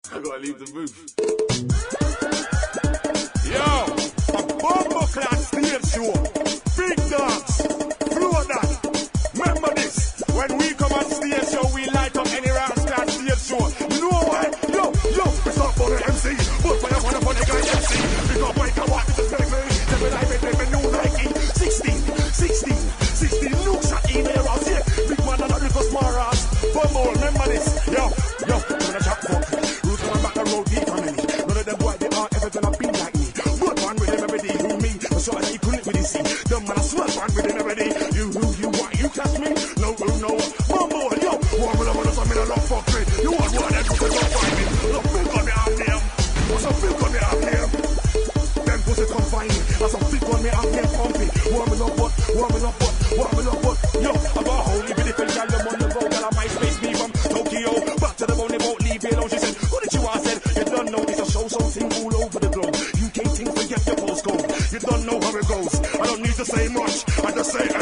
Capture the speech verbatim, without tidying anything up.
I gotta leave the booth. Yo, a bomber class stage show. Big dogs, flow that. Remember this, when we come on stage show, we light up any round class stage show. You know why? Yo, yo, it's not for the M C, but for the one for the guy M C. Because Mike and Watt is the same thing. Then when I make them a new Nike. sixteen, sixteen, sixteen looks at email out here. Big man and a little small ass. Bumble, remember this. Yo, yo, I'm gonna chat fuck. Roots on my back the road, deep family. None of them boys, they aren't ever gonna be like me. Good man with them every day, who me? I'm sure that you couldn't really see. Dumb man, I swear, man with them every day. You, who, you, what, you catch me? No, no, no. Bumble, yo, one with them, one of them, I love fuck me. You want one of them, you can go find me. Look, feel got me out there. What's some feel got me out there? Them pussy come find me. That's some feel got me out there, pumpy. Warm me up, what, warm me up, what, warm me up, what. Yo, I got a whole heap of different gal, them on the go, girl, I might space me from Tokyo. Back to the bone, they won't leave me alone. She said, who did you ask? Said, you don't know, it's a show, something all over the globe. U K thing, forget your postcode. You don't know how it goes. I don't need to say much, I just say